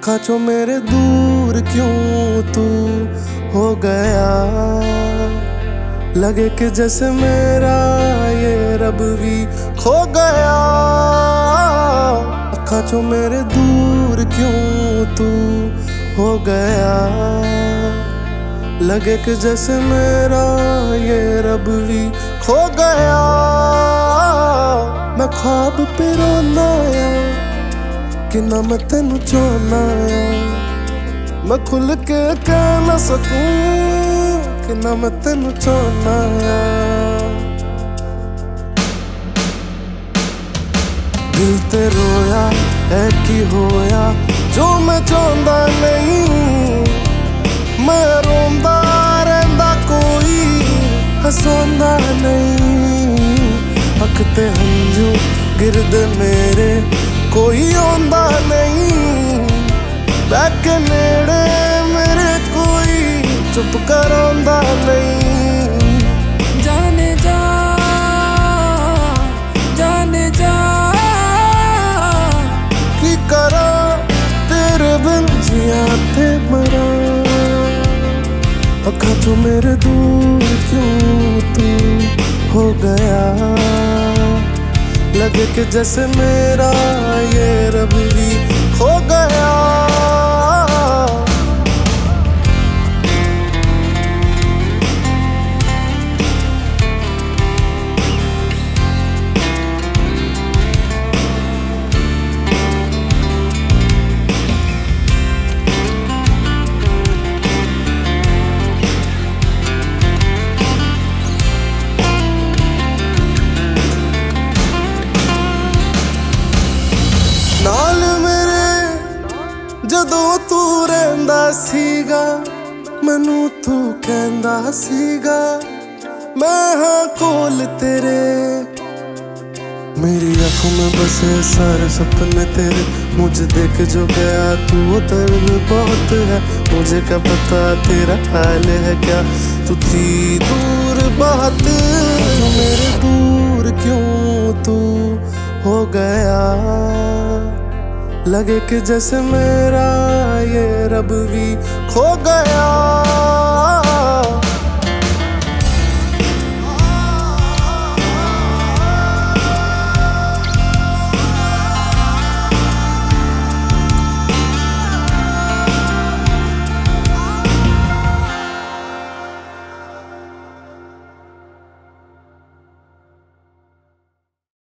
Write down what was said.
अखा चो मेरे दूर क्यों तू हो गया। लगे कि जैसे मेरा ये रब भी खो गया। अखा चो मेरे दूर क्यों तू हो गया। लगे कि जैसे मेरा ये रब भी खो गया। मैं ख्वाब पे रोना कि ना मैं तेनू चाहना। मैं खुल के कह ना सकूं कि ना मैं तेनू चाहना। दिल ते रोया है कि होया जो मैं चाहता नहीं। मैं रोंदा रहंदा कोई हसांदा नहीं। अख ते हंझू गिरदे मेरे कोई आंदा नहीं। बैठ के नेड़े मेरे कोई चुप करांदा नहीं। जाने जा जाने जा की करा तेरे बिन जिया ते मरा। अखा चो मेरे दूर क्यों तू हो गया। लगे कि जैसे मेरा ये रब भी खो गया। नाल मेरे जदों तू रहंदा सीगा मैनू तू कहंदा सीगा मैं हाँ कोल तेरे। मेरी आंखों में बसे सारे सपने तेरे। मुझे देख जो गया तू वो दर्द बहुत है। मुझे क्या पता तेरा हाल है क्या तू थी दूर बहुत। जो मेरे दूर क्यों तू हो गया। लगे कि जैसे मेरा ये रब भी खो गया।